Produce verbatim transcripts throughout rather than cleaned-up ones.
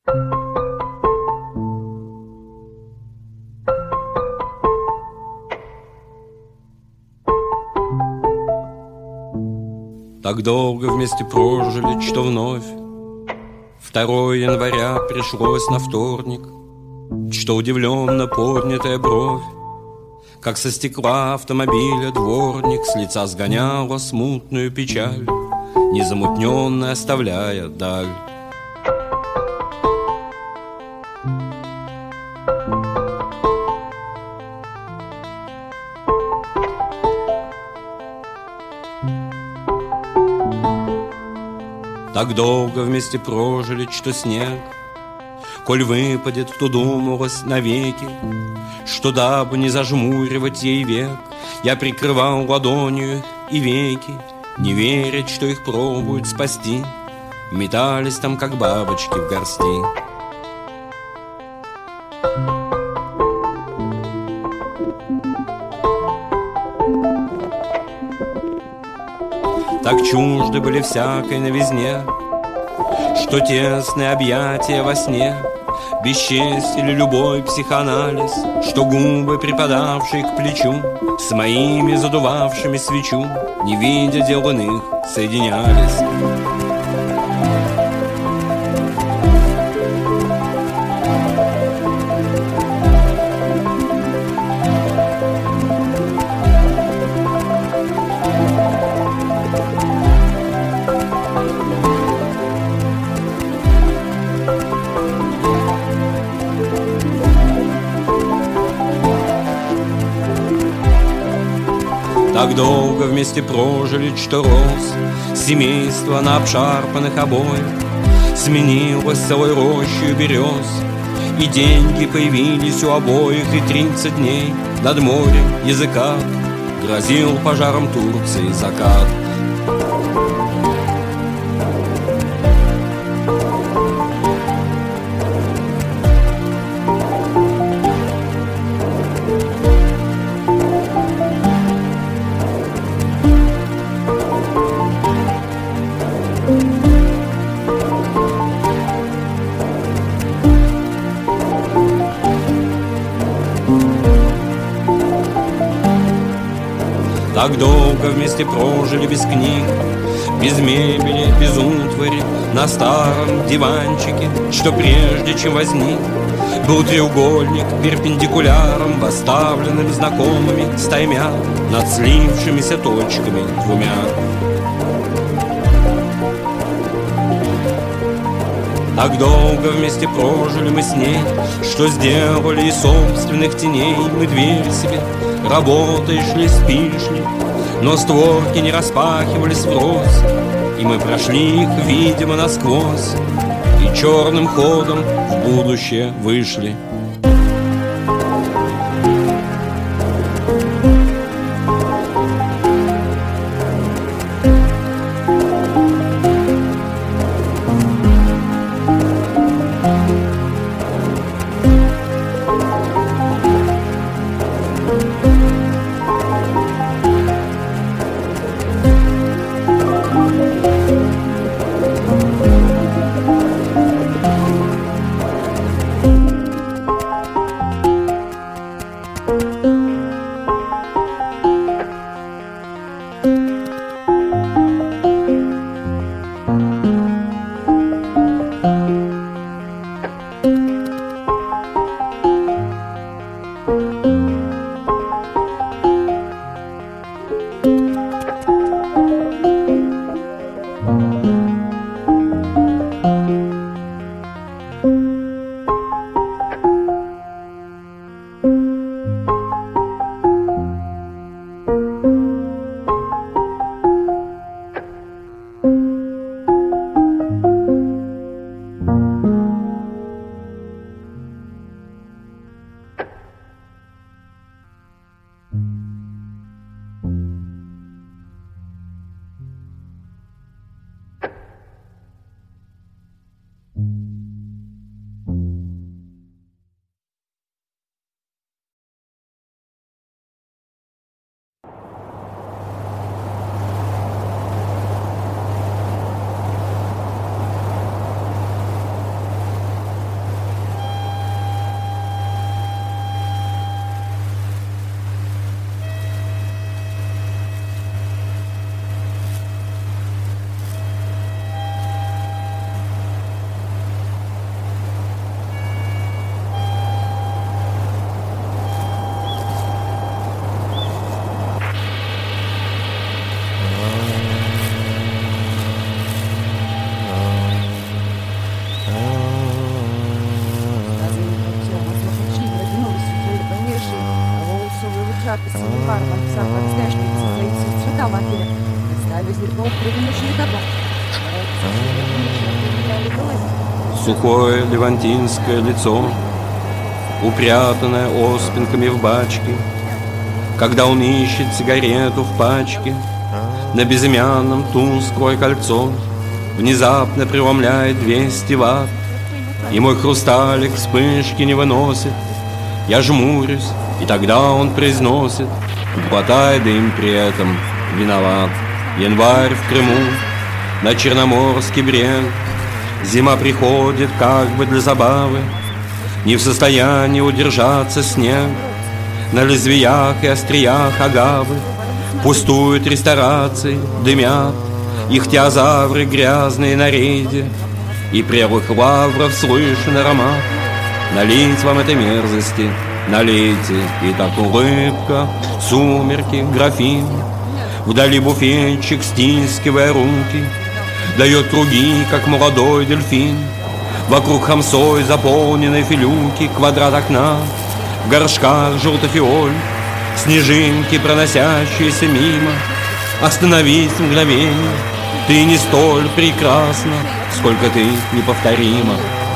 Так долго вместе прожили, что вновь второго января пришлось на вторник, что удивленно поднятая бровь, как со стекла автомобиля дворник, с лица сгоняла смутную печаль, незамутненно оставляя даль. Так долго вместе прожили, что снег, коль выпадет, то думалось навеки, что дабы не зажмуривать ей век, я прикрывал ладонью и веки, не верить, что их пробуют спасти, метались там, как бабочки в горсти. Так чужды были всякой новизне, что тесные объятия во сне, бесчестили любой психоанализ, что губы, припадавшие к плечу, с моими задувавшими свечу, не видя дел иных, соединялись. Так долго вместе прожили, что рос семейство на обшарпанных обоях, сменилось целой рощей берез, и деньги появились у обоих, и тридцать дней над морем языка грозил пожаром Турции закат. Так долго вместе прожили без книг, без мебели, без утвари, на старом диванчике, что прежде чем возник, был треугольник перпендикуляром, восставленным знакомыми стаймя, над слившимися точками двумя. Так долго вместе прожили мы с ней, что сделали из собственных теней мы дверь себе. Работаешь ли, спишь ли, но створки не распахивались врозь, и мы прошли их, видимо, насквозь, и черным ходом в будущее вышли. Сухое левантинское лицо, упрятанное оспинками в бачке, когда он ищет сигарету в пачке, на безымянном тусклое кольцо внезапно преломляет двести ватт, и мой хрусталик вспышки не выносит. Я жмурюсь, и тогда он произносит: хватает дым при этом, виноват. Январь в Крыму, на Черноморский брег, зима приходит как бы для забавы, не в состоянии удержаться снег. На лезвиях и остриях агавы пустуют ресторации, дымят их теозавры грязные на рейде, и прелых лавров слышен аромат. Налить вам этой мерзости, налейте. И так улыбка, сумерки, графин, вдали буфетчик, стискивая руки, дает круги, как молодой дельфин. Вокруг хамсой заполненной филюки, квадрат окна, в горшках желтофиоль, снежинки, проносящиеся мимо. Остановись мгновение, ты не столь прекрасна, сколько ты неповторима.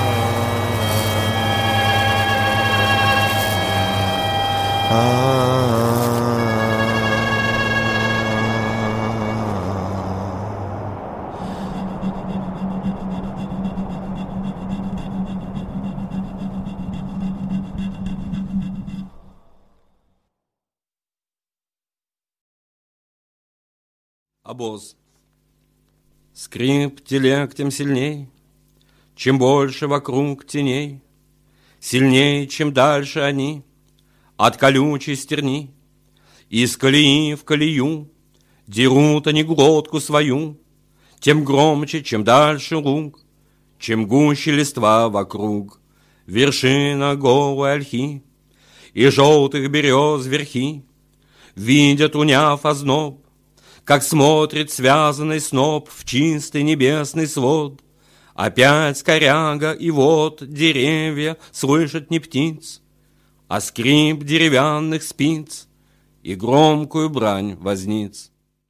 Обоз. Скрип телег тем сильней, чем больше вокруг теней, сильней, чем дальше они от колючей стерни. Из колеи в колею дерут они глотку свою, тем громче, чем дальше луг, чем гуще листва вокруг. Вершина голой ольхи и желтых берез верхи видят, уняв озноб, как смотрит связанный сноп в чистый небесный свод. Опять коряга, и вот деревья слышат не птиц, а скрип деревянных спиц и громкую брань возниц.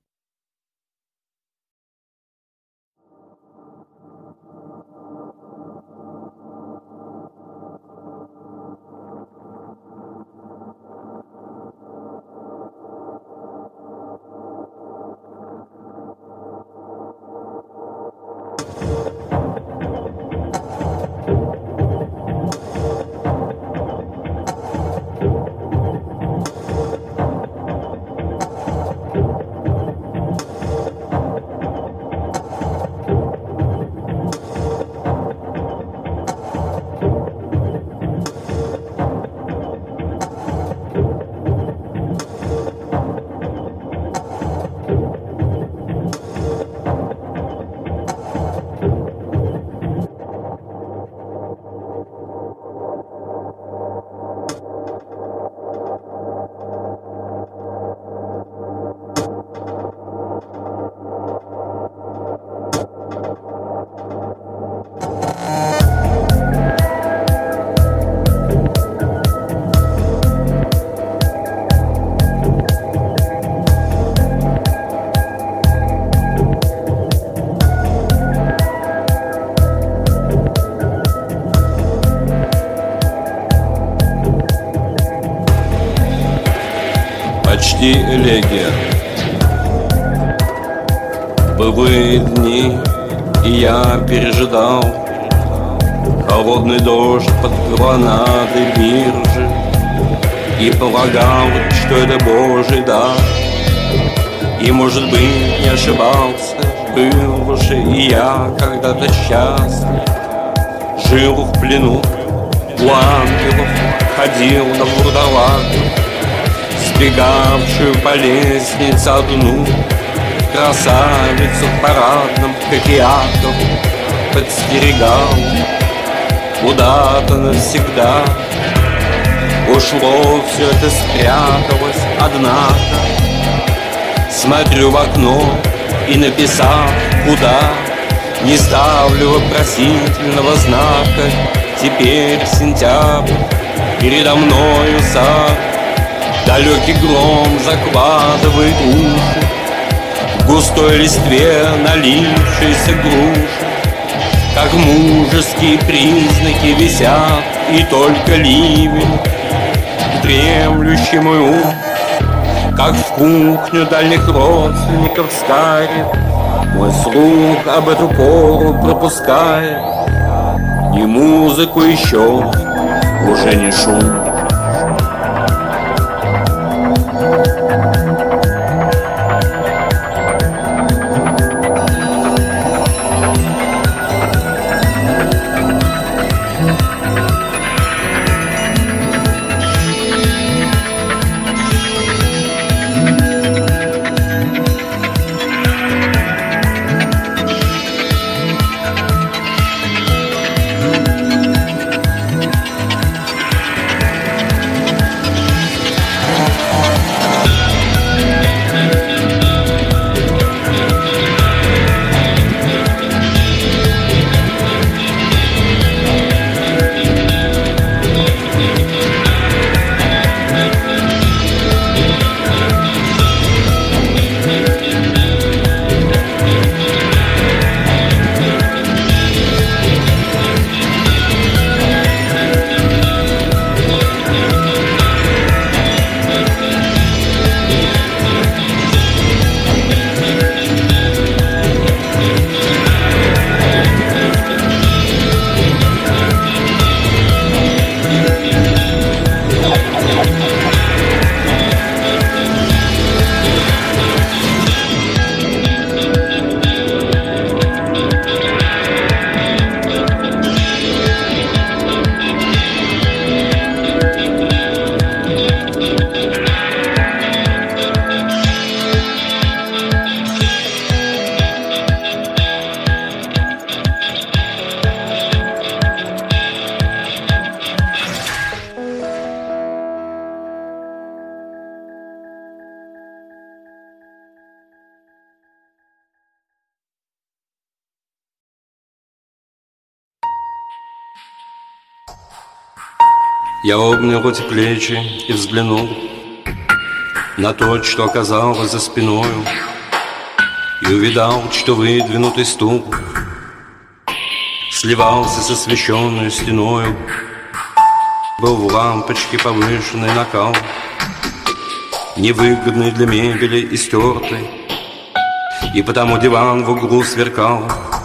Почти элегия. Былые дни, и я пережидал холодный дождь под колоннадой биржи и полагал, что это Божий дар. И, может быть, не ошибался, был уже и я когда-то счастлив. Жил в плену у ангелов, ходил на вурдалаках, сбегавшую по лестнице одну красавицу в парадном, как Иаков, подстерегал. Куда-то навсегда ушло все это, спряталось, однако смотрю в окно и, написав куда, не ставлю вопросительного знака. Теперь сентябрь, передо мною сад, Далекий гром закладывает уши в густой листве налившейся груши. Как мужеские признаки висят, и только ливень, дремлющий мой ум, как в кухню дальних родственников старит, мой слух об эту пору пропускает. Ни музыку еще, уже не шум. Я обнял эти плечи и взглянул на то, что оказалось за спиною, и увидал, что выдвинутый стул сливался с освещенной стеною. Был в лампочке повышенный накал, невыгодный для мебели и стертый, и потому диван в углу сверкал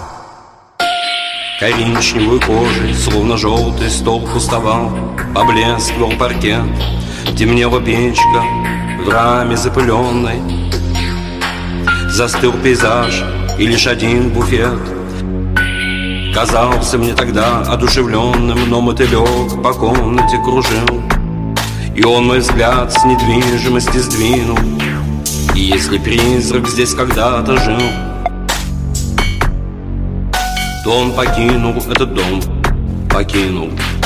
коричневой кожей, словно желтый стол пустовал. Поблескивал паркет, темнела печка в раме запыленной. Застыл пейзаж, и лишь один буфет казался мне тогда одушевленным, но мотылек по комнате кружил, и он мой взгляд с недвижимости сдвинул. И если призрак здесь когда-то жил, то он покинул этот дом, покинул.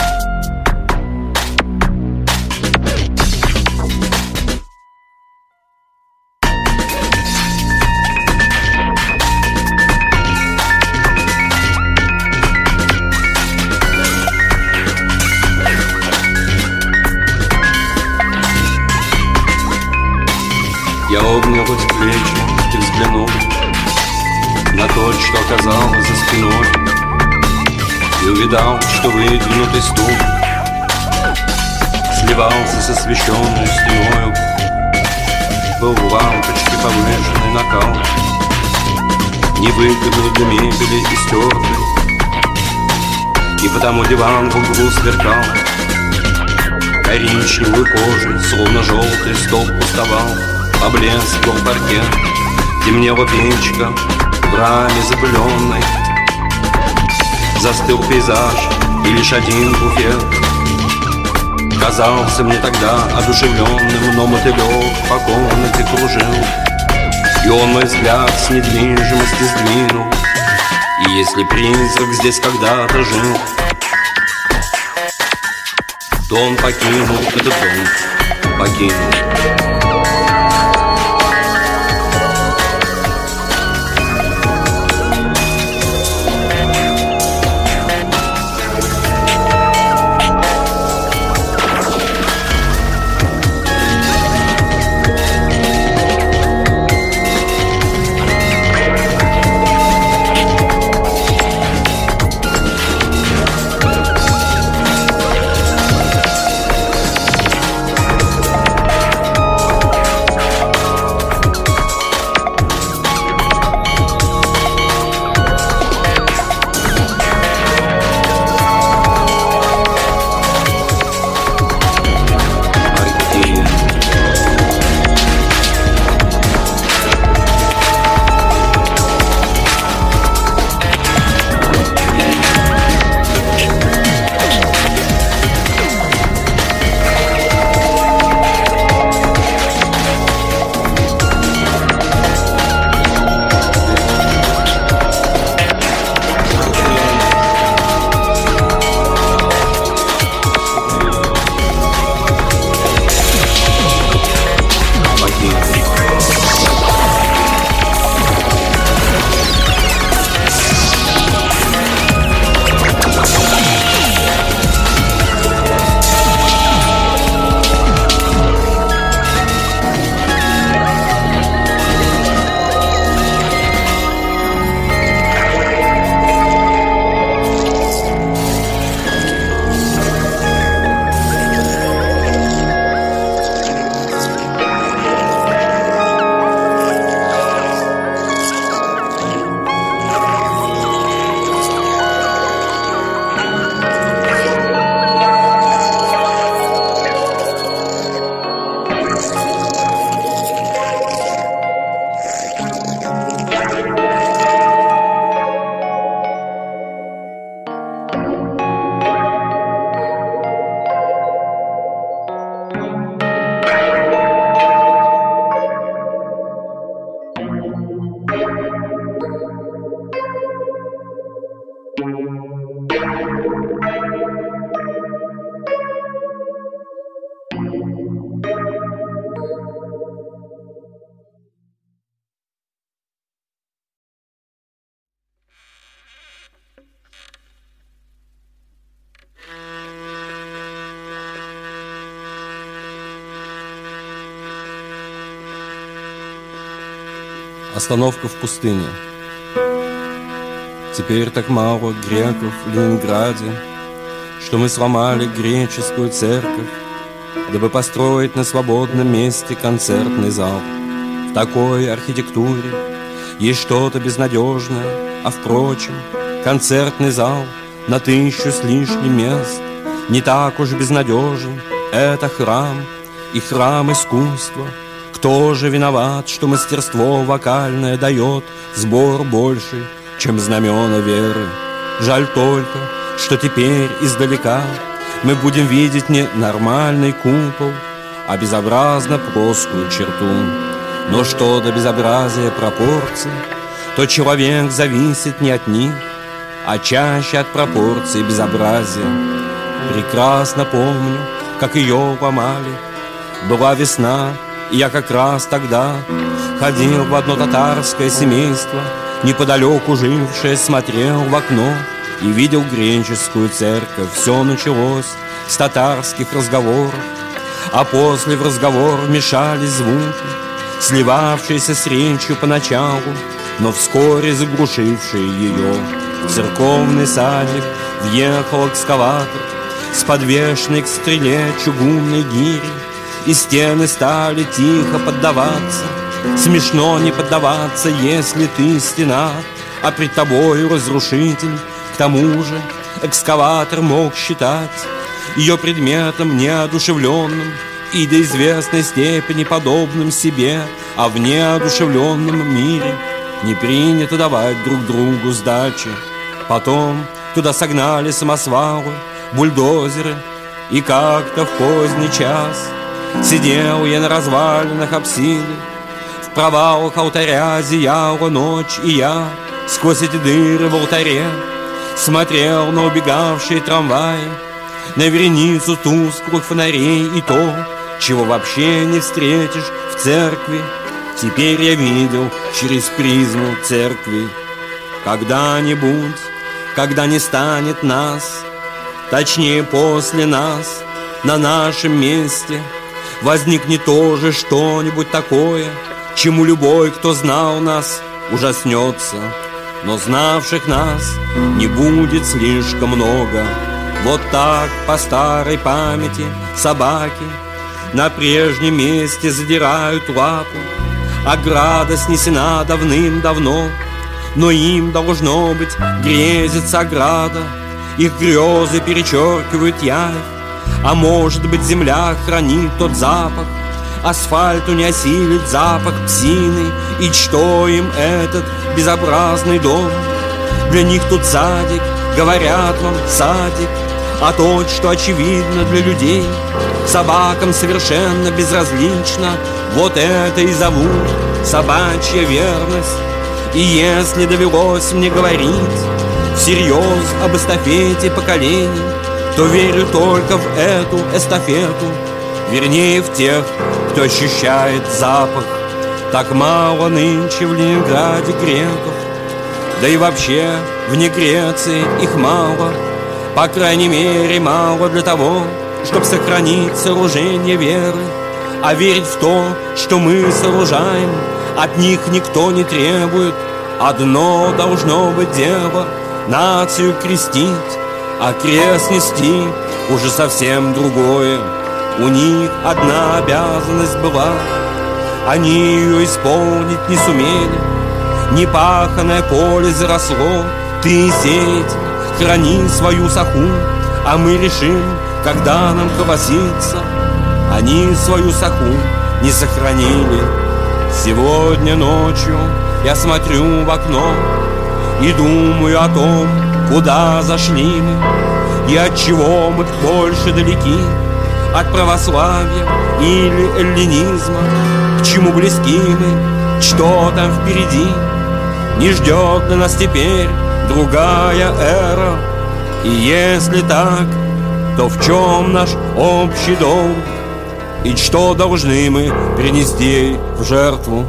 Я обнял эти плечи и взглянул на то, что оказалось за спиной, и увидал, что выдвинутый стул сливался с освещенной стеною. Был в лампочке повышенный накал, невыгодный для мебели и стертый, и потому диван в углу сверкал коричневой кожей, словно желтый стол пустовал. Поблескивал паркет, темнела печка в раме запыленной. Застыл пейзаж, и лишь один буфет казался мне тогда одушевленным, но мотылек по комнате кружил, и он мой взгляд с недвижимости сдвинул. И если призрак здесь когда-то жил, то он покинул этот дом, покинул. Остановка в пустыне. Теперь так мало греков в Ленинграде, что мы сломали греческую церковь, дабы построить на свободном месте концертный зал. В такой архитектуре есть что-то безнадежное, а впрочем, концертный зал на тысячу с лишним мест не так уж безнадежен. Это храм, и храм искусства. Кто же виноват, что мастерство вокальное дает сбор больше, чем знамена веры? Жаль только, что теперь издалека мы будем видеть не нормальный купол, а безобразно плоскую черту. Но что до безобразия пропорций, то человек зависит не от них, а чаще от пропорций безобразия. Прекрасно помню, как ее ломали. Была весна, и я как раз тогда ходил в одно татарское семейство, неподалеку жившее, смотрел в окно и видел греческую церковь. Все началось с татарских разговоров, а после в разговор вмешались звуки, сливавшиеся с речью поначалу, но вскоре заглушившие ее. В церковный садик въехал экскаватор с подвешенной к стреле чугунной гири, и стены стали тихо поддаваться. Смешно не поддаваться, если ты стена, а пред тобою разрушитель. К тому же экскаватор мог считать ее предметом неодушевленным и до известной степени подобным себе, а в неодушевленном мире не принято давать друг другу сдачи. Потом туда согнали самосвалы, бульдозеры, и как-то в поздний час сидел я на развалинах апсиды. В провалах алтаря зияла ночь, и я сквозь эти дыры в алтаре смотрел на убегавшие трамваи, на вереницу тусклых фонарей и то, чего вообще не встретишь в церкви. Теперь я видел через призму церкви. Когда-нибудь, когда не станет нас, точнее после нас, на нашем месте возникнет тоже что-нибудь такое, чему любой, кто знал нас, ужаснется. Но знавших нас не будет слишком много. Вот так по старой памяти собаки на прежнем месте задирают лапу. Ограда снесена давным-давно, но им, должно быть, грезится ограда. Их грезы перечеркивают явь, а может быть, земля хранит тот запах. Асфальту не осилит запах псины, и что им этот безобразный дом? Для них тут садик, говорят вам, садик, а то, что очевидно для людей, собакам совершенно безразлично. Вот это и зовут собачья верность. И если довелось мне говорить всерьез об эстафете поколений, то верю только в эту эстафету, вернее в тех, кто ощущает запах. Так мало нынче в Ленинграде греков, да и вообще вне Греции их мало. По крайней мере мало для того, чтобы сохранить сооружение веры. А верить в то, что мы сооружаем, от них никто не требует. Одно должно быть дело — нацию крестить, а крест нести уже совсем другое. У них одна обязанность была, они ее исполнить не сумели. Непаханное поле заросло, ты сеять, храни свою саху, а мы решим, когда нам колоситься. Они свою саху не сохранили. Сегодня ночью я смотрю в окно и думаю о том, куда зашли мы и от чего мы больше далеки, от православия или эллинизма, к чему близки мы, что там впереди. Не ждет на нас теперь другая эра, и если так, то в чем наш общий долг, и что должны мы принести в жертву?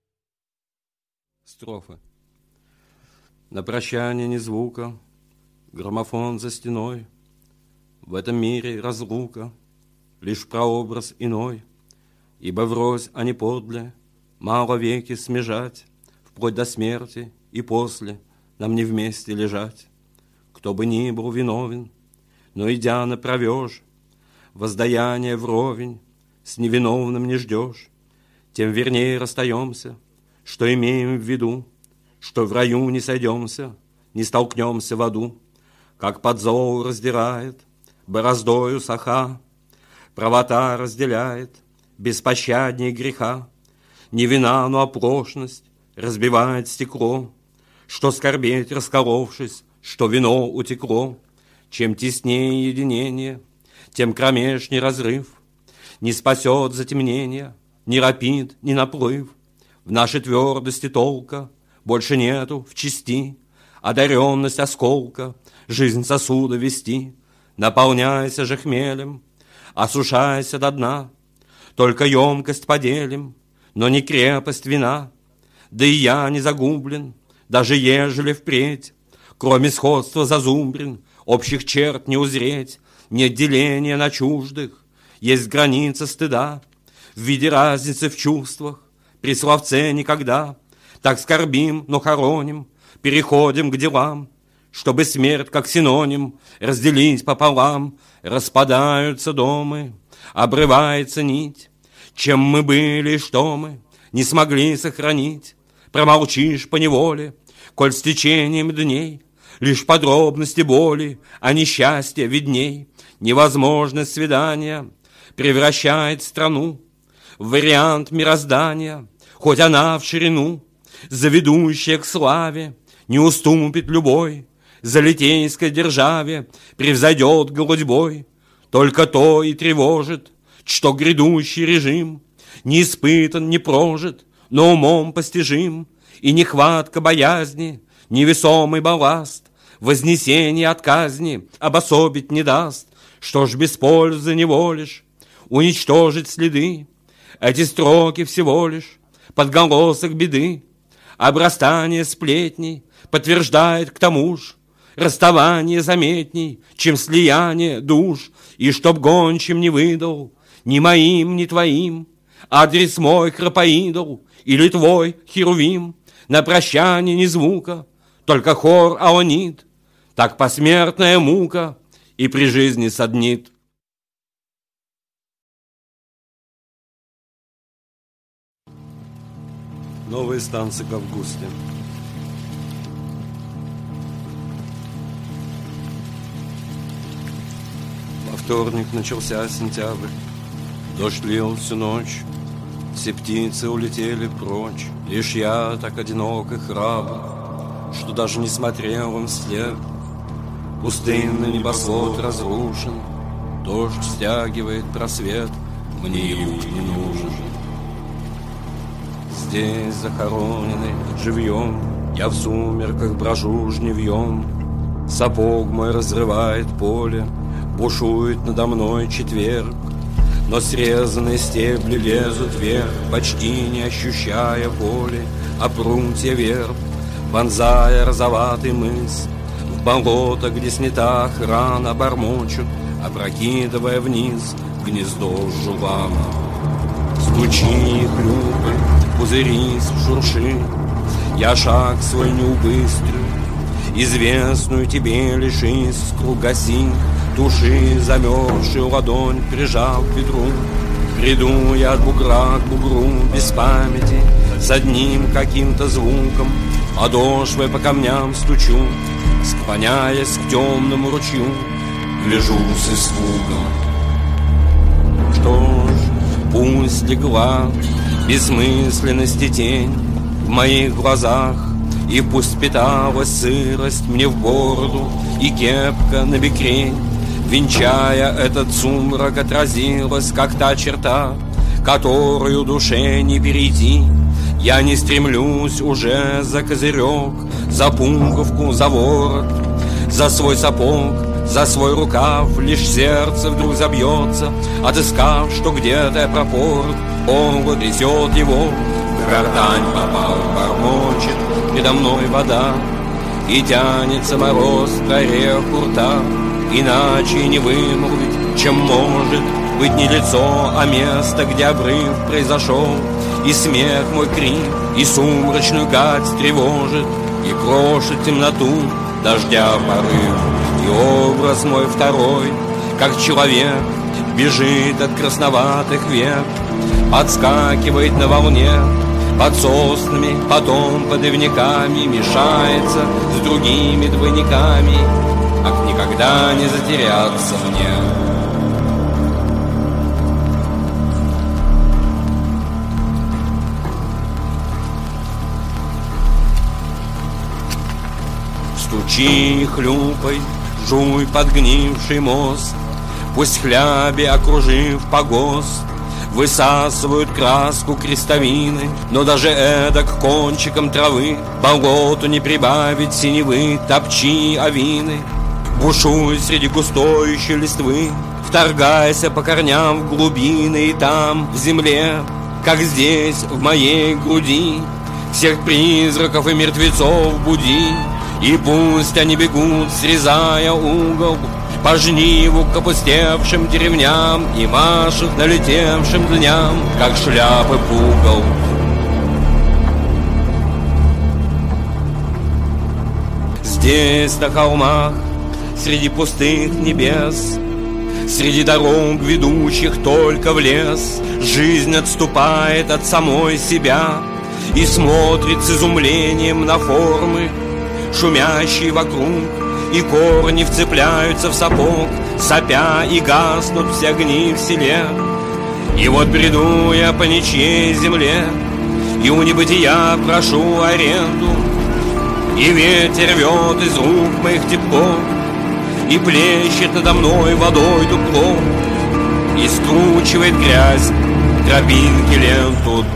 Строфа. На прощание ни звука, граммофон за стеной. В этом мире разлука, лишь прообраз иной, ибо врозь, а не подле, мало веки смежать, вплоть до смерти и после нам не вместе лежать. Кто бы ни был виновен, но идя направешь, воздаяние вровень с невиновным не ждешь, тем вернее расстаемся, что имеем в виду, что в раю не сойдемся, не столкнемся в аду, как подзол раздирает бороздою саха, правота разделяет беспощадней греха, не вина, но оплошность разбивает стекло, что скорбеть расколовшись, что вино утекло. Чем теснее единение, тем кромешней разрыв, не спасет затемнение, ни рапид, ни наплыв. В нашей твердости толка больше нету в части, одаренность осколка, жизнь сосуда вести. Наполняйся же хмелем, осушайся до дна, только емкость поделим, но не крепость вина. Да и я не загублен, даже ежели впредь, кроме сходства зазубрин, общих черт не узреть, нет деления на чуждых, есть граница стыда, в виде разницы в чувствах, при словце никогда. Так скорбим, но хороним, переходим к делам, чтобы смерть, как синоним, разделить пополам. Распадаются домы, обрывается нить, чем мы были и что мы не смогли сохранить. Промолчишь поневоле, коль с течением дней лишь подробности боли, а несчастья видней. Невозможность свидания превращает страну в вариант мироздания, хоть она в ширину, заведущая к славе, не уступит любой, за литейской державе превзойдет голодьбой. Только то и тревожит, что грядущий режим не испытан, не прожит, но умом постижим, и нехватка боязни, невесомый балласт, вознесение от казни обособить не даст. Что ж без пользы не волишь уничтожить следы? Эти строки всего лишь подголосок беды, обрастание сплетней подтверждает к тому ж расставание заметней, чем слияние душ. И чтоб гончим не выдал ни моим, ни твоим адрес мой крапоидол или твой херувим, на прощание ни звука, только хор аонит, так посмертная мука и при жизни саднит. Новые станции к августе. Во вторник начался сентябрь. Дождь лил всю ночь, все птицы улетели прочь. Лишь я так одинок и храбр, что даже не смотрел им вслед. Пустынный небосвод разрушен, дождь стягивает просвет, мне и луч не нужен. Здесь захороненный живьем, я в сумерках брожу жневьем. Сапог мой разрывает поле, бушует надо мной четверг. Но срезанные стебли лезут вверх, почти не ощущая боли, а прутья верб, вонзая розоватый мыс в болото, где снята охрана, бормочут, опрокидывая вниз гнездо жувана. Стучи и хлюпай, пузырись, шурши, я шаг свой не убыстрю, известную тебе лишь искру гаси. Туши замерзшую ладонь, прижал к бедру. Приду я от бугра к бугру без памяти, с одним каким-то звуком, подошвой по камням стучу, склоняясь к темному ручью, гляжу с испугом. Что ж, пусть легла бессмысленности тень в моих глазах, и пусть питалась сырость мне в бороду и кепка на бекрень, венчая этот сумрак, отразилась, как та черта, которую душе не перейти. Я не стремлюсь уже за козырек, за пуговку, за ворот, за свой сапог, за свой рукав. Лишь сердце вдруг забьется, отыскав, что где-то я пропорт. Он трясет его, в гортань попал, бормочет, передо мной вода. и тянется мороз к ореху рта. Иначе не вымолвить, чем может быть не лицо, а место, где обрыв произошел. И смех мой крик, и сумрачную гать тревожит, и крошит темноту дождя порыв. И образ мой второй, как человек, бежит от красноватых век, подскакивает на волне под соснами, потом под ивняками, мешается с другими двойниками, как никогда не затеряться мне. Стучи и хлюпай, жуй подгнивший мост, пусть хляби, окружив погост, высасывают краску крестовины, но даже эдак кончиком травы болоту не прибавить синевы, топчи овины. Бушуй среди густой еще листвы, вторгайся по корням в глубины, и там, в земле, как здесь, в моей груди, всех призраков и мертвецов буди. И пусть они бегут, срезая угол, по жниву к опустевшим деревням, и машут налетевшим дням, как шляпы пугал. Здесь, на холмах, среди пустых небес, среди дорог, ведущих только в лес, жизнь отступает от самой себя и смотрит с изумлением на формы, шумящие вокруг, и корни вцепляются в сапог, сопя и гаснут все огни в селе. И вот бреду я по ничьей земле, и у небытия прошу аренду, и ветер рвет из рук моих тепло, и плещет надо мной водой дупло, и скручивает грязь тропинки ленту.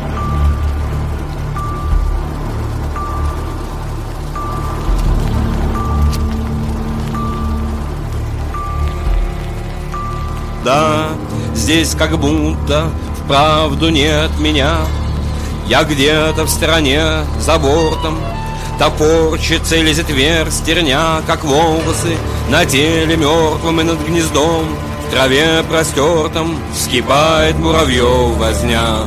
Да, здесь как будто вправду нет меня. Я где-то в стороне, за бортом, топорщится и лезет вверх стерня, как волосы на теле мертвом, и над гнездом в траве простертом вскипает муравьев возня.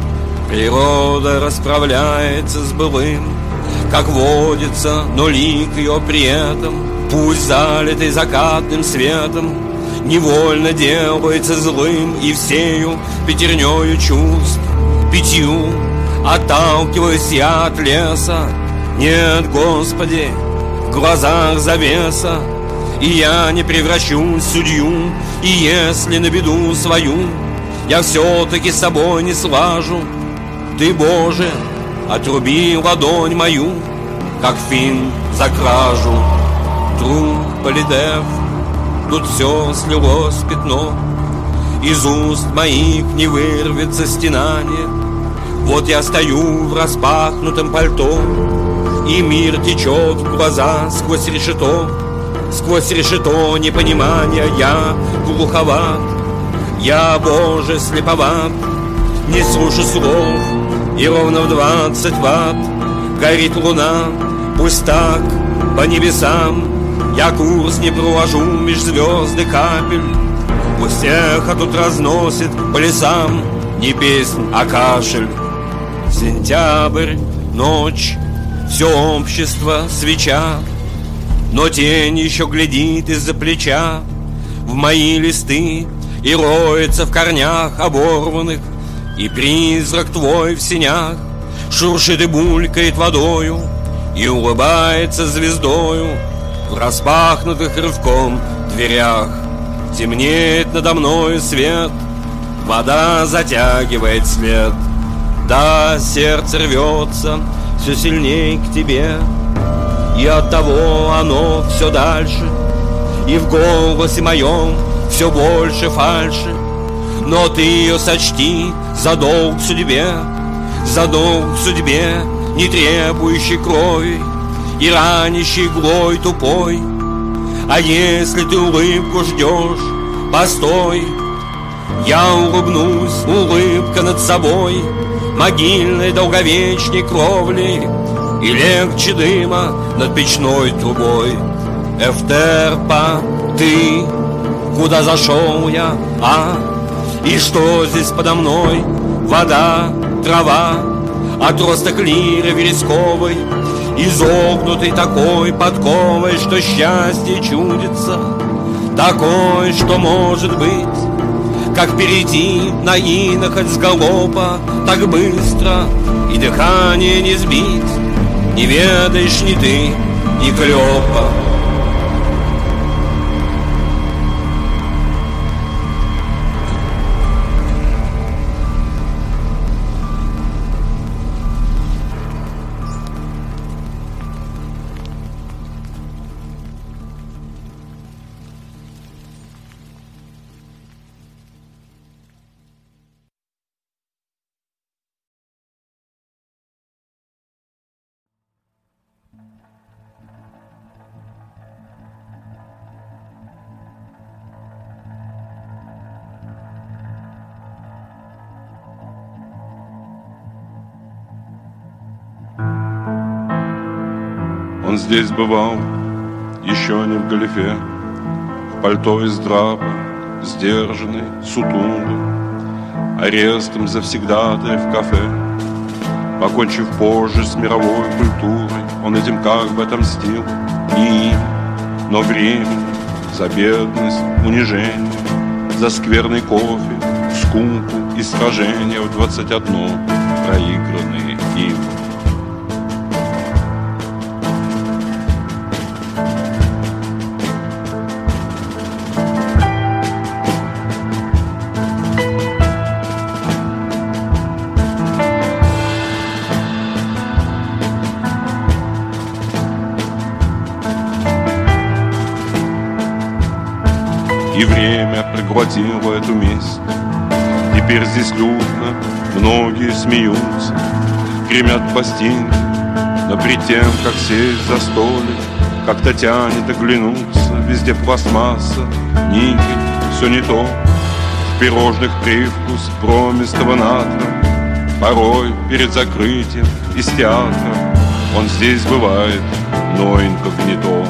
Природа расправляется с былым, как водится, но лик ее при этом, пусть залитый закатным светом, невольно делается злым, и всею пятернёю чувств пятью отталкиваюсь я от леса. Нет, Господи, в глазах завеса, и я не превращусь в судью, и если на беду свою я все-таки с собой не слажу, Ты, Боже, отруби ладонь мою, как фин за кражу. Тру, полидев, тут все слилось в пятно, из уст моих не вырвется стенание. Вот я стою в распахнутом пальто, и мир течет в глаза сквозь решето. Сквозь решето непонимания я глуховат, я, Боже, слеповат, не слышу слов, и ровно в двадцать ватт горит луна. Пусть так по небесам я курс не проложу меж звезд и капель, пусть эхо тут разносит по лесам не песнь, а кашель. Сентябрь, ночь, все общество свеча, но тень еще глядит из-за плеча в мои листы и роется в корнях оборванных, и призрак твой в сенях шуршит и булькает водою, и улыбается звездою в распахнутых рывком дверях. Темнеет надо мною свет, вода затягивает след. Да, сердце рвется все сильней к тебе, и оттого оно все дальше, и в голосе моем все больше фальши. Но ты ее сочти за долг судьбе, за долг судьбе, не требующий крови и ранящий иглой тупой. А если ты улыбку ждешь, постой, я улыбнусь, улыбка над собой, могильной долговечной кровлей, И легче дыма над печной трубой. Эфтерпа, ты, куда зашел я, а? И что здесь подо мной? Вода, трава, отросток лиры вересковой, изогнутый такой подковой, что счастье чудится, такой, что может быть, как перейти на инохоть с галопа так быстро, и дыхание не сбить, не ведаешь ни ты, ни клёпа. Он здесь бывал, еще не в галифе, в пальто из драпа, сдержанный, сутулый, арестом завсегдатай в кафе. Покончив позже с мировой культурой, он этим как бы отомстил не им, но времени, за бедность, унижение, за скверный кофе, скуку и сражения в двадцать одно, проигранные им. И время проглотило эту месть. Теперь здесь людно, многие смеются, гремят пластинки, но перед тем, как сесть за столик, как-то тянет оглянуться. Везде пластмасса, никель, все не то. В пирожных привкус проместого натра. Порой перед закрытием из театра он здесь бывает, но инкогнито.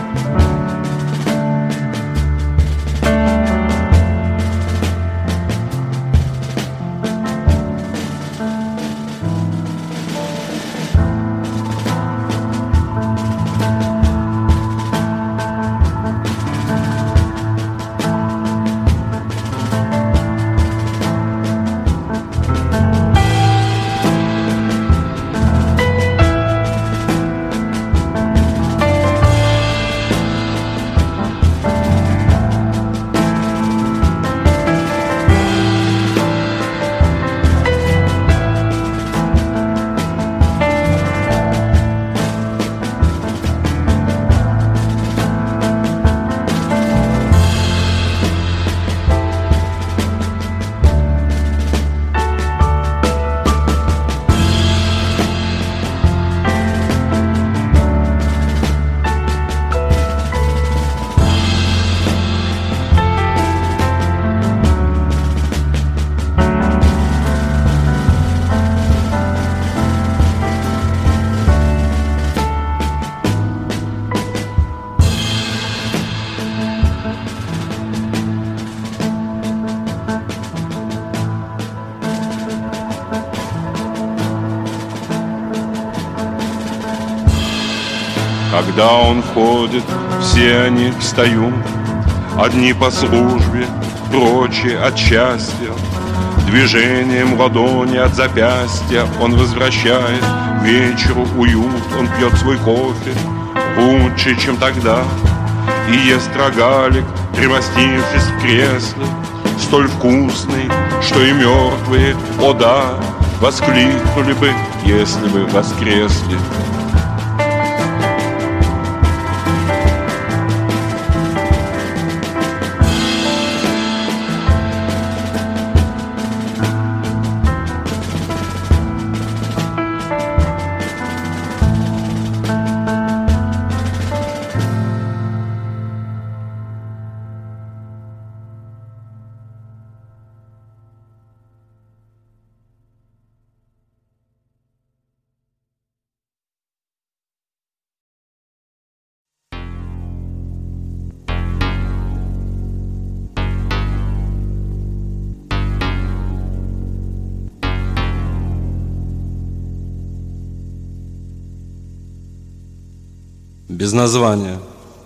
Когда он входит, все они встают, одни по службе, прочие от счастья. Движением ладони от запястья он возвращает вечеру уют. Он пьет свой кофе лучше, чем тогда, и ест рогалик, примостившись в кресле, столь вкусный, что и мертвые, о да, воскликнули бы, если бы воскресли. без названия.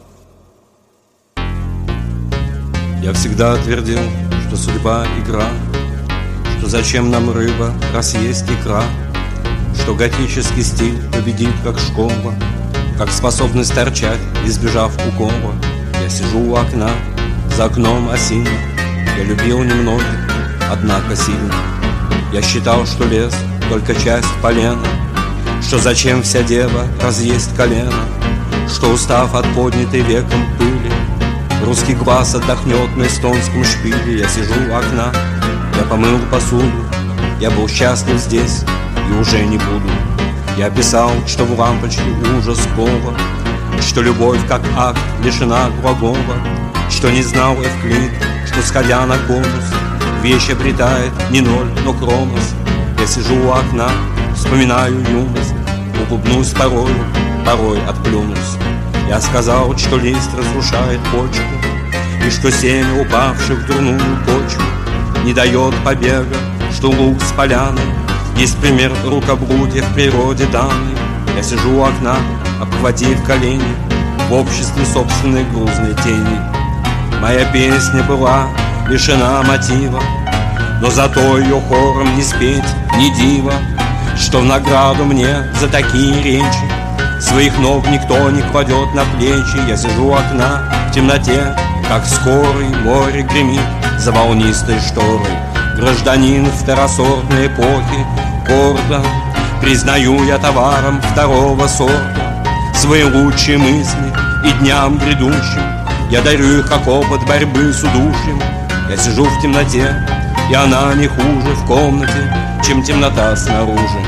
Я всегда твердил, что судьба — игра, что зачем нам рыба, раз есть икра, что готический стиль победит, как школа, как способность торчать, избежав укола. Я сижу у окна, за окном осина. Я любил немногих, однако сильно. Я считал, что лес — только часть полена, что зачем вся дева, раз есть колено, что, устав от поднятой веком пыли, русский глаз отдохнет на эстонском шпиле. Я сижу у окна, я помыл посуду, я был счастлив здесь и уже не буду. Я писал, что в лампочке ужас пола, что любовь как акт лишена глагола, что не знал Эвклид, что, сходя на конус, вещь обретает не ноль, но кромос. Я сижу у окна, вспоминаю юность, улыбнусь порою, порой отплюнусь. Я сказал, что лист разрушает почву, и что семя упавших в дурную почву не дает побега, что луг с поляны есть пример рукоблудия в природе данной. Я сижу у окна, обхватив колени, в обществе собственной грузной тени. Моя песня была лишена мотива, но зато ее хором не спеть, не диво, что в награду мне за такие речи своих ног никто не кладет на плечи. Я сижу у окна в темноте, как скорый море гремит за волнистой шторой. Гражданин второсортной эпохи, гордо признаю я товаром второго сорта свои лучшие мысли, и дням грядущим я дарю их как опыт борьбы с удушьем. Я сижу в темноте, и она не хуже в комнате, чем темнота снаружи.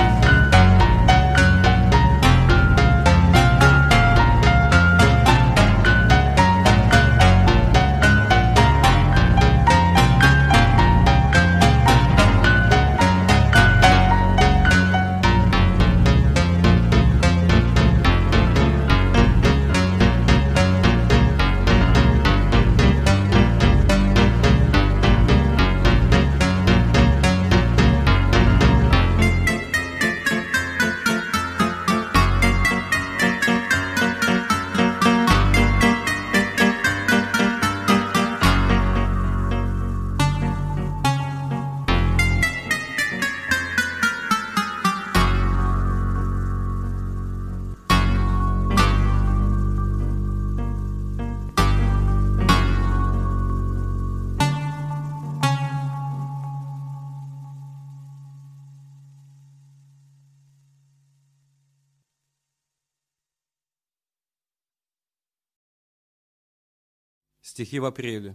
Стихи в апреле.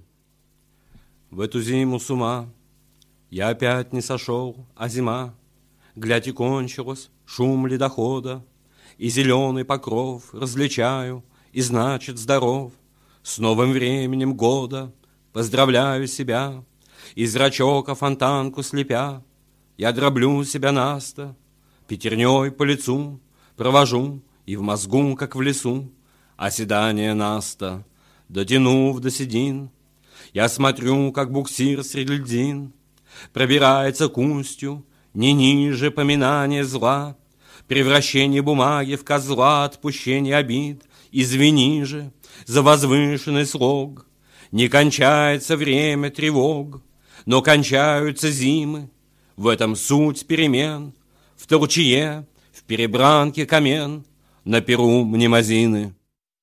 В эту зиму с ума я опять не сошел, а зима, глядь, и кончилась, шум ледохода, и зеленый покров различаю, и значит здоров. С новым временем года поздравляю себя, и зрачок о фонтанку слепя, я дроблю себя насто, пятерней по лицу провожу, и в мозгу, как в лесу, оседание наста. Дотянув до седин, я смотрю, как буксир среди льдин пробирается к устью, не ниже поминания зла, превращение бумаги в козла, отпущение обид. Извини же за возвышенный слог, не кончается время тревог, но кончаются зимы. В этом суть перемен, в толчье, в перебранке камен, на перу мнемозины.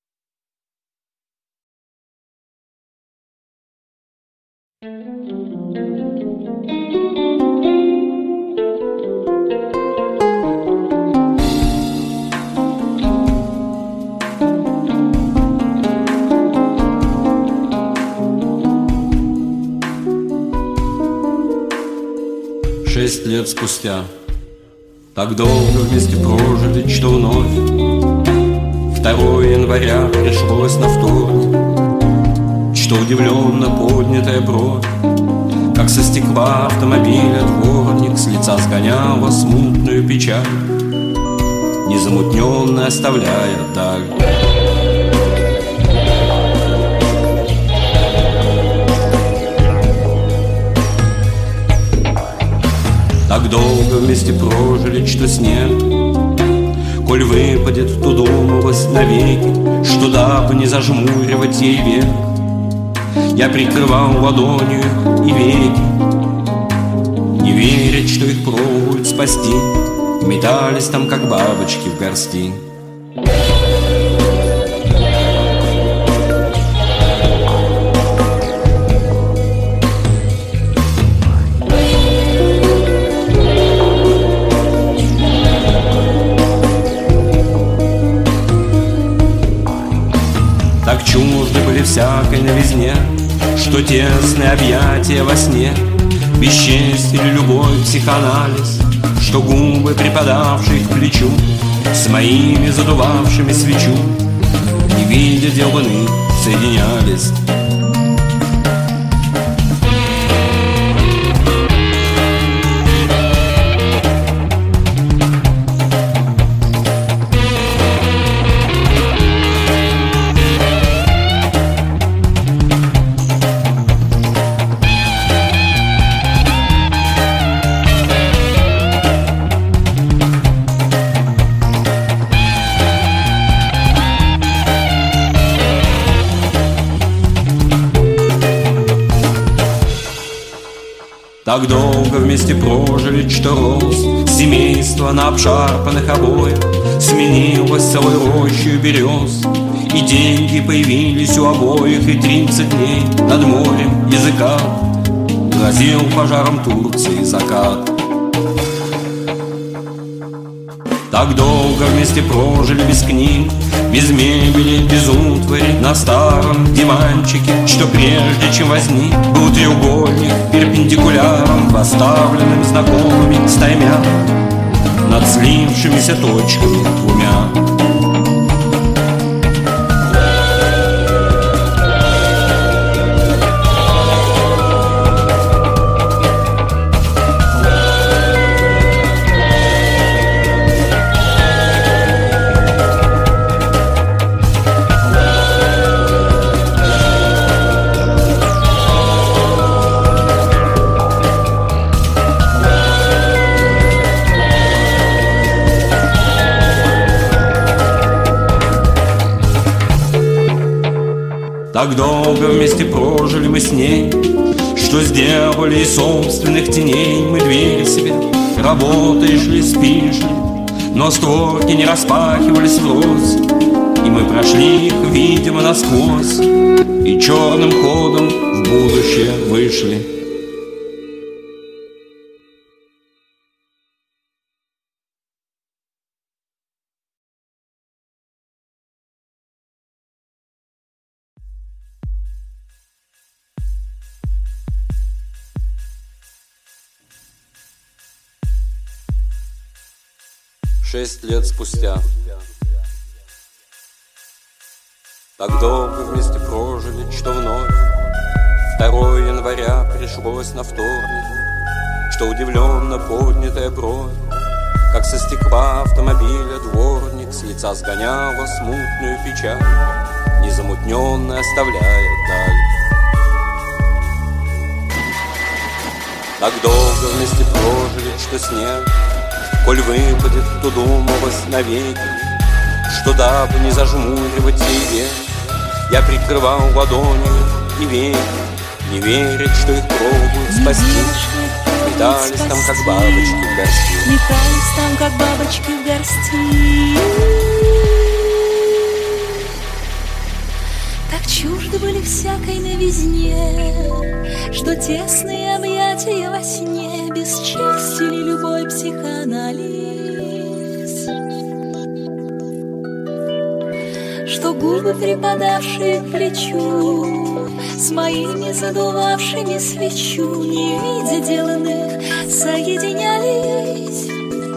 Шесть лет спустя, так долго вместе прожили, что вновь второго января пришлось на вторник, что удивленно поднятая бровь, как со стекла автомобиля дворник, с лица сгоняла смутную печаль, незамутненно оставляя даль. Так долго вместе прожили, что снег Коль выпадет, то думалось навеки, что дабы не зажмуривать ей век, я прикрывал ладонью и веки. Не верить, что их пробуют спасти, метались там, как бабочки в горсти. Так чужды были всякой новизне, что тесные объятия во сне, бесчестье или любовь, психоанализ, что губы, припадавшие к плечу, с моими задувавшими свечу, не видя дел иных, соединялись. Так долго вместе прожили, что рос семейство на обшарпанных обоях, сменилось целой рощей берез, и деньги появились у обоих, и тридцать дней над морем языка грозил пожаром Турции закат. Так долго вместе прожили без книг, без мебели, без утвари, на старом диванчике, что прежде чем возник, был треугольник перпендикуляром, поставленным знакомыми стаймя над слившимися точками двумя. Так долго вместе прожили мы с ней, что сделали из собственных теней мы двери себе. Работаешь ли, спишь ли, но створки не распахивались врозь, и мы прошли их, видимо, насквозь, и черным ходом в будущее вышли. Шесть лет спустя. Так долго вместе прожили, что вновь второго января пришлось на вторник, что удивленно поднятая бровь, как со стекла автомобиля дворник, с лица сгоняла смутную печаль, незамутненно оставляя даль. Так долго вместе прожили, что снег, коль выпадет, то думалось навеки, что дабы не зажмуривать ей век, я прикрывал ладонью и веки, не верить, что их пробуют спасти. Метались там, как бабочки в горсти. Метались там, как бабочки в горсти. Так чужды были всякой новизне, что тесные объятия во сне бесчестили любой психоанализ, что губы, припадавшие к плечу, с моими задувавшими свечу, не видя дел иных, соединялись.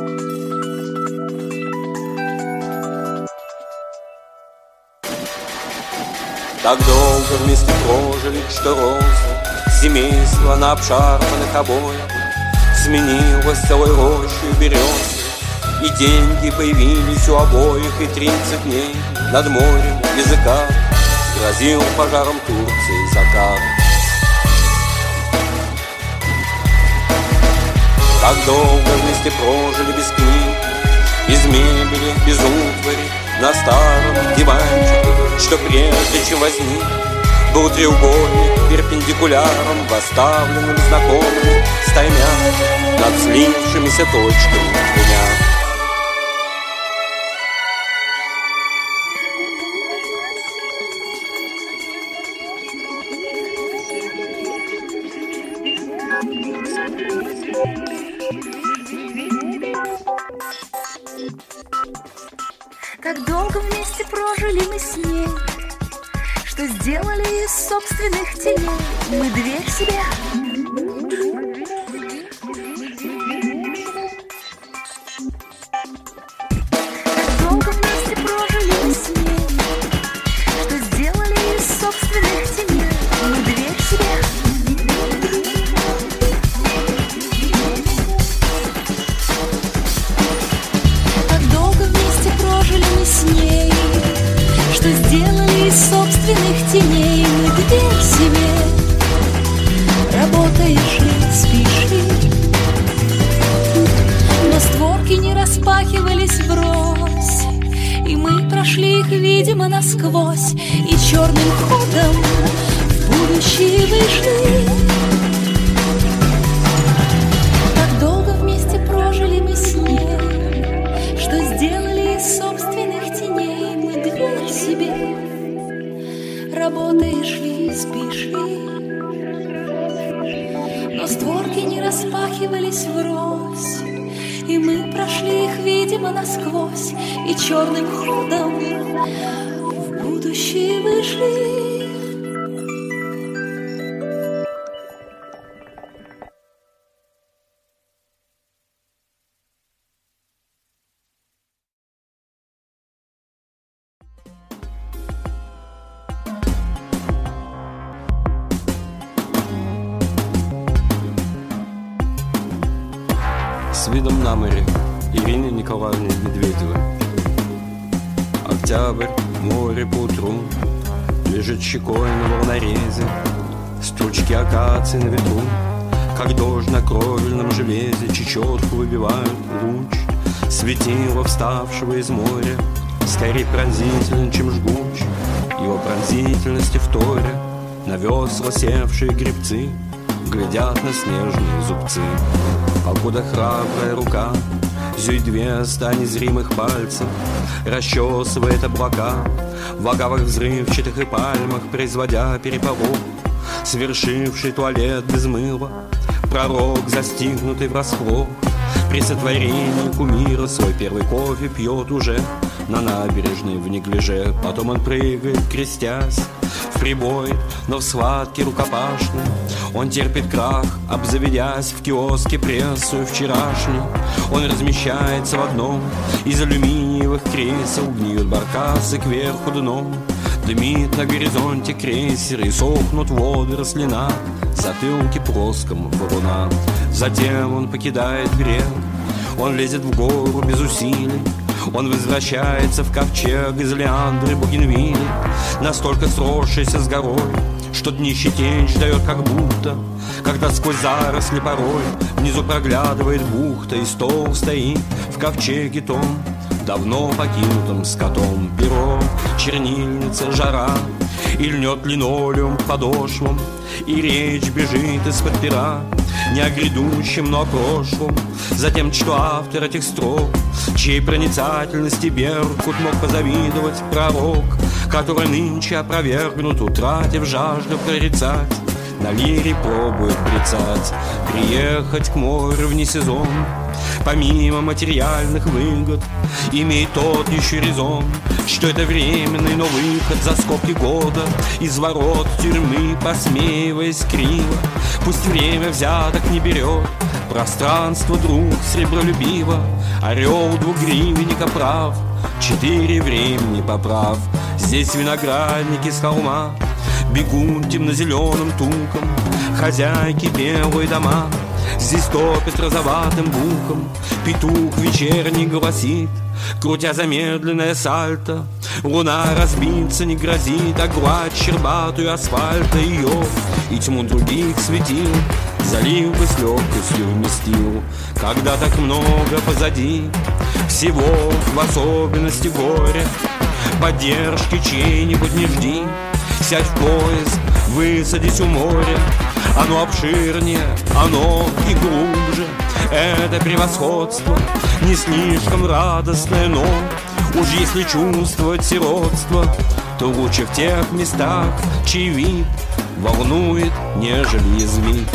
Так долго вместе прожили, что рос семейство на обшарпанных обоях, сменилось целой рощей берез, и деньги появились у обоих, и тридцать дней над морем языка грозил пожаром Турции закат. Так долго вместе прожили без книг, без мебели, сидели без утвари на старом диванчике, что прежде чем возник был треугольник перпендикуляром, восставленным знакомыми стаймя над слившимися точками двумя. Как долго вместе прожили мы с ней, что сделали из собственных теней мы дверь себе. Как долго вместе прожили мы с ней, что сделали из собственных теней мы дверь себе. С ней, что сделали из собственных теней мы дверь себе. Работаешь ли, спишь ли, но створки не распахивались врозь, и мы прошли их, видимо, насквозь, и черным ходом в будущее вышли. Как долго вместе прожили мы с ней, что сделали из собственных теней мы дверь себе. Работаешь ли, спишь ли, но створки не распахивались врозь, и мы прошли их, видимо, насквозь, и черным ходом в будущее вышли. С видом на море Ирине Николаевне Медведевой. Октябрь, море по утру, лежит щекой на волнорезе, стручки акации на ветру, как дождь на кровельном железе, чечетку выбивают луч светила, вставшего из моря, скорее пронзителен, чем жгуч. Его пронзительности вторя на весла севшие гребцы глядят на снежные зубцы. Покуда храбрая рука зюй две ста незримых пальцев расчесывает облака в агавах взрывчатых и пальмах, производя переполох, совершивший туалет без мыла, пророк, застигнутый врасплох, при сотворении кумира свой первый кофе пьет уже на набережной в неглиже. Потом он прыгает, крестясь в прибой, но в схватке рукопашной он терпит крах, обзаведясь в киоске прессою вчерашней. Он размещается в одном из алюминиевых кресел, гниют баркасы кверху дном, дымит на горизонте крейсер, и сохнут водоросли на затылке плоском валуна. Затем он покидает берег, он лезет в гору без усилий, он возвращается в ковчег из леандры бугенвилли, настолько сросшийся с горой, что днище тень ждает как будто, когда сквозь заросли порой внизу проглядывает бухта, и стол стоит в ковчеге том, давно покинутым скотом. Перо, чернильница, жара, и льнет линолеум к подошвам, и речь бежит из-под пера, не о грядущем, но о прошлом. Затем, что автор этих строк, чьей проницательности Беркут мог позавидовать, пророк, который нынче опровергнут, утратив жажду прорицать, на лире пробует брецать, приехать к морю вне сезон, помимо материальных выгод, имеет тот еще резон, что это временный, но выход за скобки года из ворот тюрьмы, посмеиваясь криво. Пусть время взяток не берет, пространство, друг, сребролюбиво, орел двугривенника прав, четыре времени поправ. Здесь виноградники с холма бегут темно-зеленым туком, хозяйки белые дома здесь топят розоватым буком. Петух вечерний голосит, крутя замедленное сальто, луна разбиться не грозит, а гладь щербатую асфальта ее и тьму других светил залив бы с легкостью вместил. Когда так много позади, всего, в особенности горе. Поддержки чьей-нибудь не жди, сядь в поезд, высадись у моря. Оно обширнее, оно и глубже. Это превосходство не слишком радостное, но уж если чувствовать сиротство, то лучше в тех местах, чей вид волнует, нежели язвит.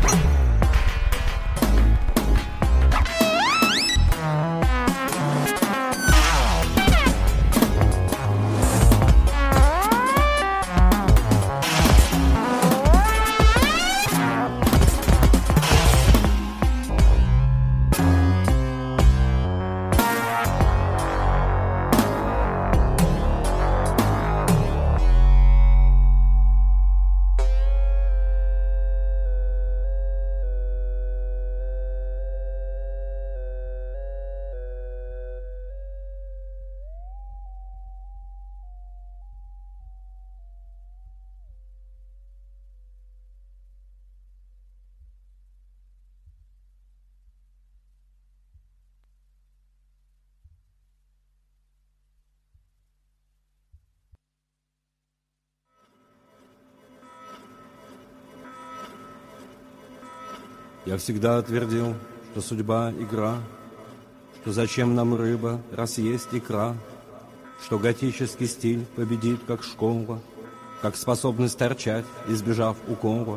Я всегда твердил, что судьба — игра, что зачем нам рыба, раз есть икра, что готический стиль победит, как школа, как способность торчать, избежав укола.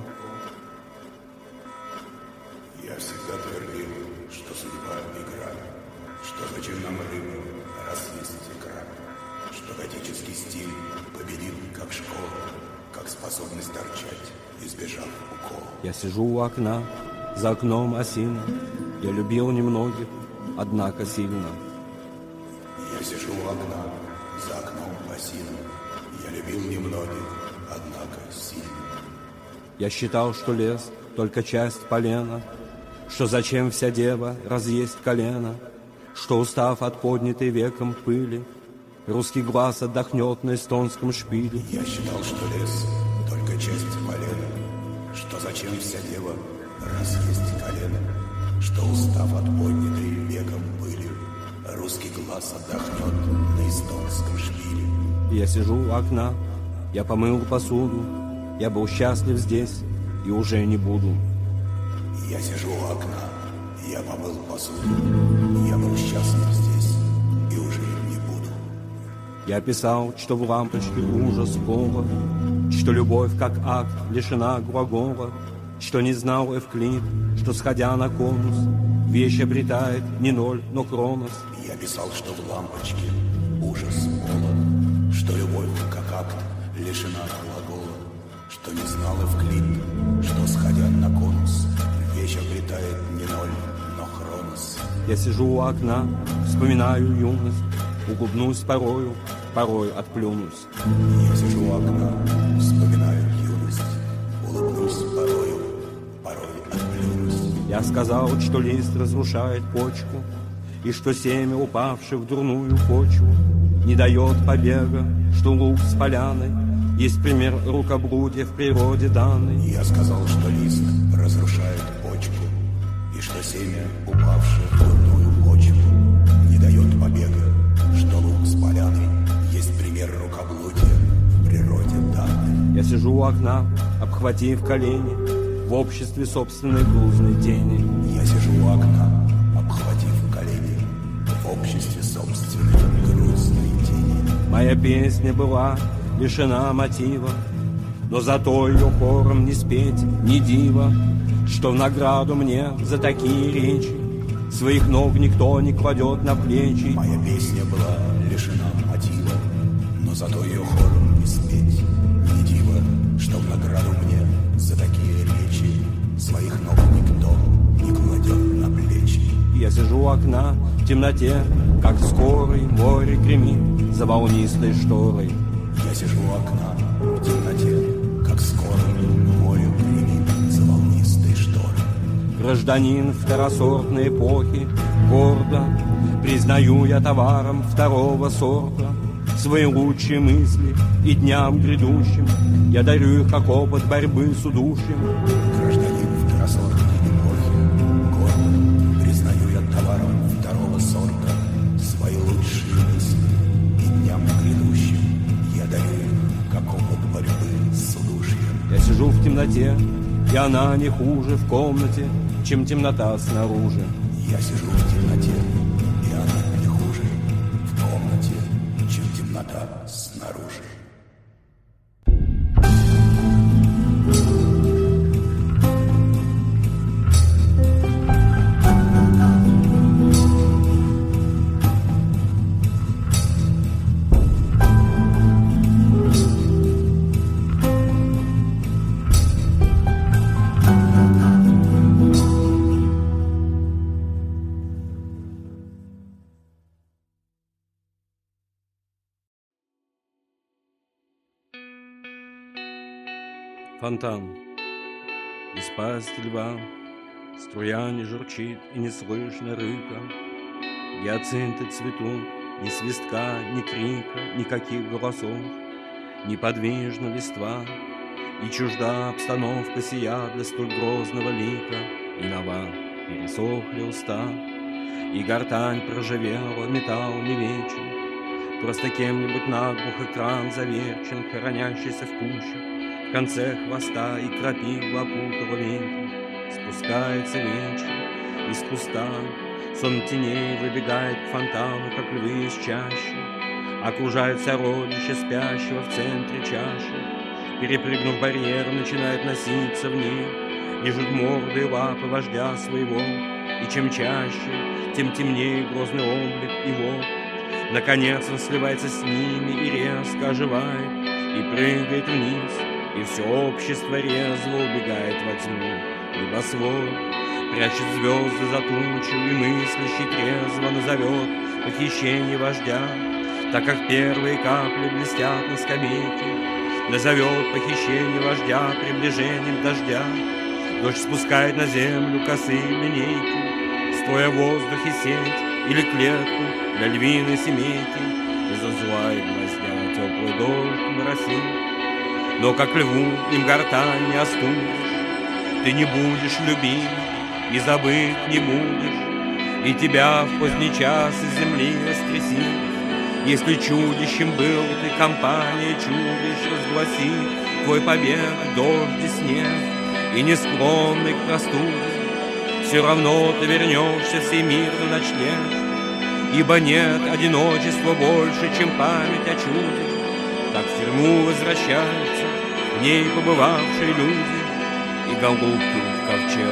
Я всегда твердил, что судьба — игра, что зачем нам рыба, раз есть икра, что готический стиль победит, как школа, как способность торчать, избежав укола. Я сижу у окна, за окном осина, я любил немногих, однако сильно. Я сижу у окна, за окном осина, я любил немногих, однако сильно. Я считал, что лес — только часть полена, что зачем вся дева, раз есть колено, что, устав от поднятой веком пыли, русский глаз отдохнет на эстонском шпиле. Я считал, что лес — только часть полена, что зачем вся дева, раз есть колено, что, устав от поднятой веком пыли, русский глаз отдохнет на эстонском шпиле. Я сижу у окна, я помыл посуду, я был счастлив здесь и уже не буду. Я сижу у окна, я помыл посуду, я был счастлив здесь и уже не буду. Я писал, что в лампочке ужас пола, что любовь как акт лишена глагола, что не знал Эвклид, что, сходя на конус, вещь обретает не ноль, но кронос. Я писал, что в лампочке ужас пола, что любовь как акт лишена глагола, что не знал Эвклид, что, сходя на конус, вещь обретает не ноль, но хронос. Я сижу у окна, вспоминаю юность, углубнусь порою, порой отплюнусь. Я сижу у окна, вспоминаю юность, улыбнусь порою, порой отплюнусь. Я сказал, что лист разрушает почку, и что семя, упавшее в дурную почву, не дает побега, что луг с поляной есть пример рукоблудия в природе данной. Я сказал, что лист разрушает почку, и что семя, упавшее в дурную почву, не дает побега, что луг с поляной есть пример рукоблудия в природе данной. Я сижу у окна, обхватив колени, в обществе собственной грузной тени. Я сижу у окна, обхватив колени, в обществе собственной грузной тени. Моя песня была лишена мотива, но зато ее хором не спеть, не диво, что в награду мне за такие речи своих ног никто не кладет на плечи. Моя песня была лишена мотива, но зато ее хором не спеть, не диво, что в награду мне за такие речи своих ног никто не кладет на плечи. Я сижу у окна в темноте, как скорый море гремит за волнистой шторой. Я сижу у окна в темноте, как скорый море гремит за волнистой шторой. Гражданин второсортной эпохи, гордо признаю я товаром второго сорта свои лучшие мысли, и дням грядущим я дарю их как опыт борьбы с удушьем. Гражданин второсортной эпохи, гордо признаю я товаром второго сорта сижу в темноте, и она не хуже в комнате, чем темнота снаружи. Я сижу в темноте, и она не хуже в комнате, чем темнота снаружи. Фонтан. Из пасти льва струя не журчит и не слышно рыка. Гиацинты цветут, ни свистка, ни крика, никаких голосов. Неподвижна листва, и чужда обстановка сия для столь грозного лика. И нова пересохли уста, и гортань проживела, металл не вечен. Просто кем-нибудь наглухо экран заверчен, хоронящийся в кущах. В конце хвоста и крапива опутала веки. Спускается вечер из куста, сон теней выбегает к фонтану, как львы из чащи. Окружает сородище спящего в центре чаши. Перепрыгнув барьер, начинает носиться в ней. Лежит морды и лапы вождя своего. И чем чаще, тем темнее грозный облик его. Наконец он сливается с ними и резко оживает, и прыгает вниз. И все общество резво убегает во тьму. Небосвод прячет звезды за тучу, и мыслящий трезво назовет похищение вождя. Так как первые капли блестят на скамейке, назовет похищение вождя приближением дождя. Дождь спускает на землю косые линейки, строя в воздухе сеть или клетку для львиной семейки. Из-за зла и гвоздя теплый дождь моросит. Но как льву им гортань не остудишь, ты не будешь любим и забыть не будешь, и тебя в поздний час из земли воскресит. Если чудищем был ты, компания чудищ разгласит твой побег, дождь и снег, и не склонный к простуде, все равно ты вернешься в сей мир на ночлег, ибо нет одиночества больше, чем память о чуде. Так в тюрьму возвращаются в ней побывавшие люди и голубки в ковчег.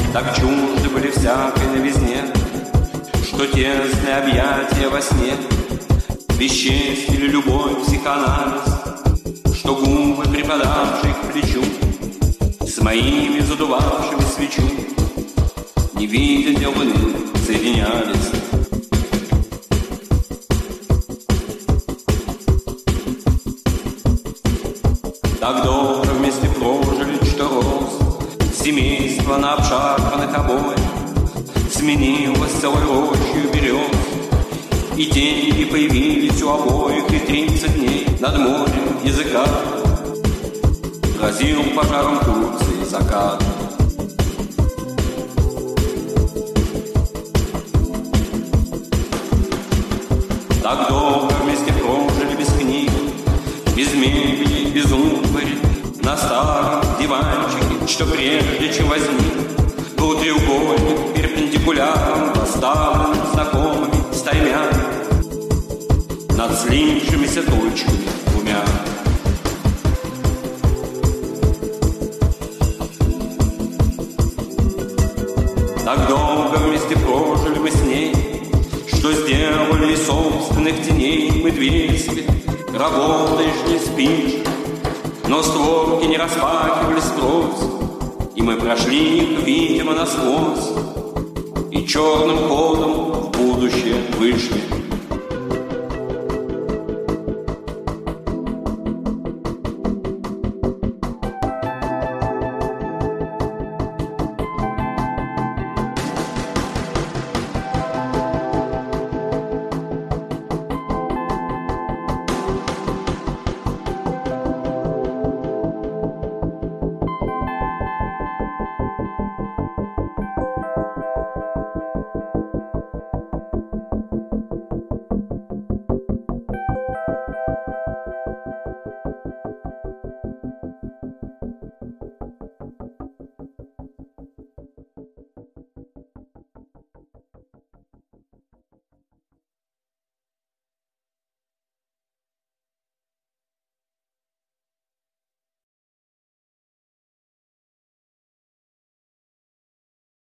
Так чужды были всякой новизне, что тесные объятия во сне, бесчестье или любовь, психоанализ, что губы, припадавшие к плечу, с моими задувавшими свечу, не видя дел иных, соединялись. Так долго вместе прожили, что рос семейство на обшарпанных обоях, сменилось целой рощью берез, и деньги появились у обоих, и тридцать дней над морем языка грозил пожаром Турции закат. Так долго вместе прожили без книг, без мебели, без утвари, на старом диванчике, что прежде чем возник, был треугольник перпендикуляром, поставленным знакомыми стаймями над слипшимися точками двумя. Так долго вместе прожили мы с ней, что сделали из собственных теней мы дверь себе. Работаешь, не спишь, но створки не распахивались врозь, и мы прошли их, видимо, насквозь, и черным ходом в будущее вышли.